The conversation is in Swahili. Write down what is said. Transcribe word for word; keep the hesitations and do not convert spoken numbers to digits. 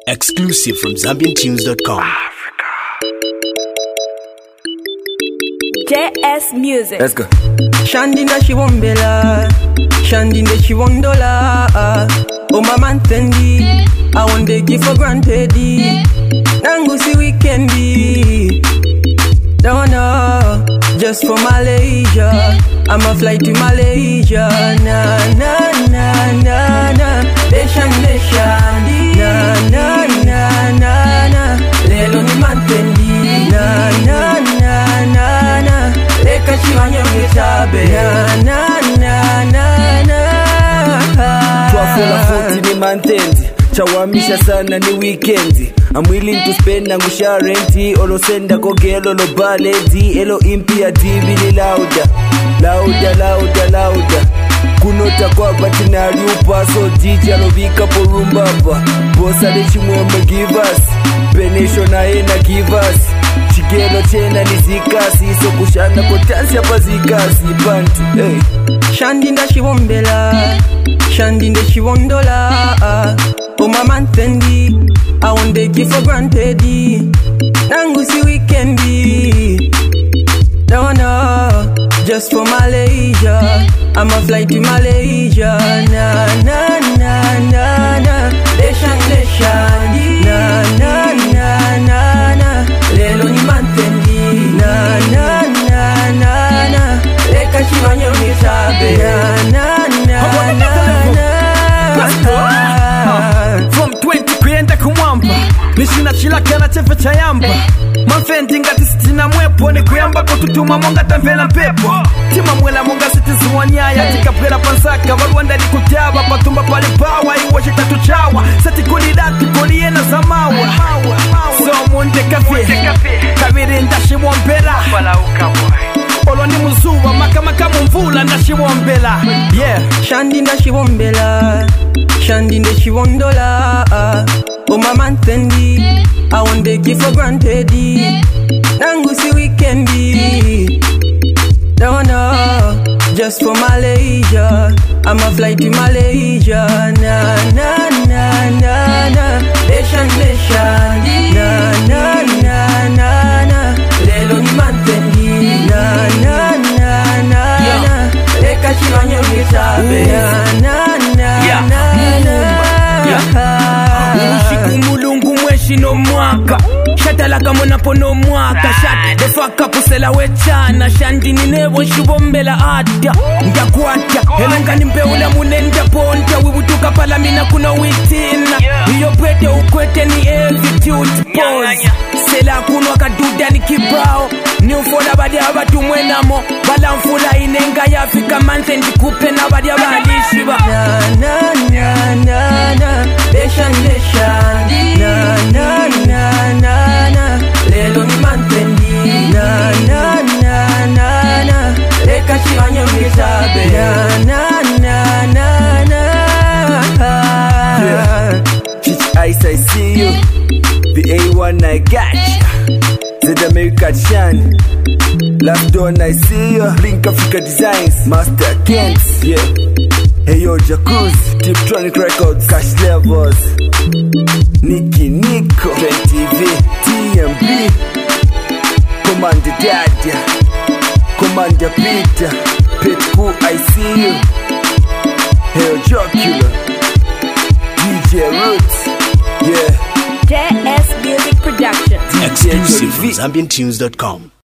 Exclusive from Zambian Tunes dot com. J S Music. Let's go. Shandinda she wombela, Shandinda she wondola. Oh mama ntendi, I want to give for granted. Nangu si weekendi, don't know, just for Malaysia. I'ma fly to Malaysia. Na na na na na, deshan deshan. Na na na na na, lelo ni mantendi. Na na na na na, leka chiwanyo mitabe. Na na na na na. Twafola forty ni mantendi, chawamisha sana ni weekendi. I'm willing to spend na ngusha renti. Olo senda kogelo lo baledi. Elo impia divi ni lauda. Lauda, lauda, lauda. Kunota kwa batina liupa. So jiji alovika po rumbapa. Bosa de chimwembe give us. Benesho na ena give us. Chigelo chena ni zikasi. So kushana kotansi hapa zikasi. Bantu, hey. Shandinda she wombela, Shandinda she wondola. Oh mama ntendi, I want to give for granted. Nangu si weekendi, don't know, just for Malaysia. I'ma fly to Malaysia. Na na na na na, deshan deshan. Na na na na na, lelo ni mantendi. Na na na na na, leka chiwanyo mitabe. Na na na na na. From twenty kuyenda kumwamba nishina chila kena chefe chayamba Manfendi ngati sitina mwepo ni kuyamba kututuma monga tamvela mpepo Tima mwela monga sitizi wanyaya Tika pwela pansaka waruanda ni kutaba Patumba pali pawa iwashi tatu chawa Sati kuli dati kuli ena zamawa So mwende kafe Kabiri ndashi mwombela Olo ni muzuwa maka maka mvula ndashi mwombela Yeah Shandinda she wombela, Shandinda she wondola. Oh mama ntendi, I want to give for granted. Nangu si weekendi, don't know, just for Malaysia. I'ma fly to Malaysia. Na na na na na, deshan deshan. Na na na na na, lelo ni mantendi. Na na na na na, leka chiwanyo mitabe. Na na na na na. Ushiku mulungu mweshi no mwaka Shatalaka monapo no mwaka Shat the fuck up usela wechana Shandini nebo shubombela ata Ndakwata Helenga nimbeula munenda ponta Wibutuka palamina kuna witina Iyo pwete ukwete ni attitude pose Sela kunwa kaduda ni kibao Ni ufola badia abatu mwenamo Bala mfula inenga ya Afrika manse Ndikupe na badia balishiba Na na na na na, deshan deshan. Na na na na na, lelo ni mantendi. Na na na na na, leka chiwanyo mitabe. Na na na na na. Yeah. Teach Ice, I see you. The A one, I got ya. Zed America Chan. Last Dawn, I see you. Blink Africa Designs. Master Kents, yeah. Hey yo, Jacuzzi. Tiptronic Records. Cash Levels. Nicky Nico. Trend T V. T M B. Commander Daddy. Commander Peter. Pitbull, I see you. Hey yo, Jocular. D J Roots. Yeah. J S Music Production. Exclusive from Zambian Tunes dot com.